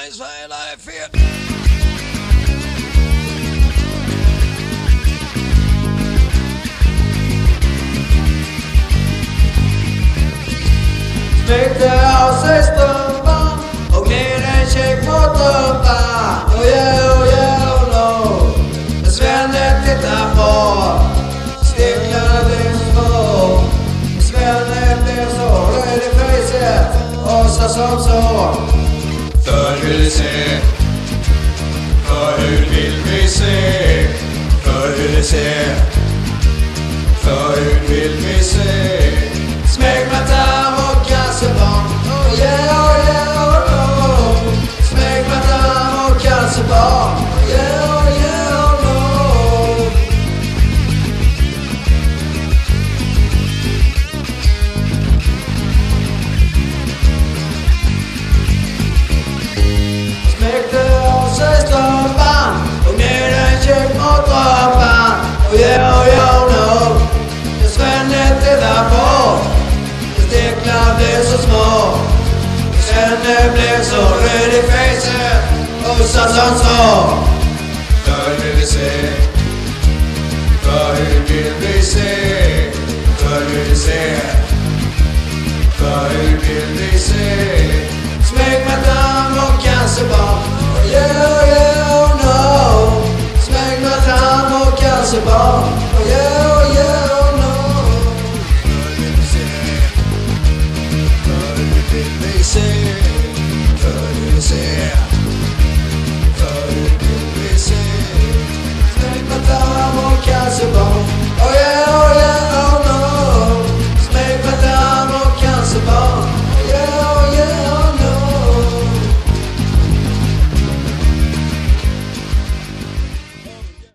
I say life here. Smäckte av sig strumpan och ner en check mot rumpan. Oh yeah, oh no. Men Svenne tittar på, sticklade blir små. Svenne blir så röd i fejset och sa som så. För hur det ser, för hur vill vi se, för hur det ser, för hur vill vi se. Smäckmattan och cancerbarn. Oh yeah, oh no. Smäckmattan och cancerbarn. Oh yeah, oh no. Smäckte av sig strumpan och ner en check mot rumpan. Oh yeah, oh no. Men Svenne tittar på, sticklorna blev så små. Svenne blev så röd i fejset och sa som så. För hur vi ser, för hur vill vi se, för hur vi ser, för hur vill vi se. Smäckmattan och cancerbarn. Oh yeah, oh no. Smäckmattan och cancerbarn. Oh yeah, oh no. För hur vi ser, för hur vill vi se, för hur vi ser, för hur vill vi se. Smäckmattan och cancerbarn.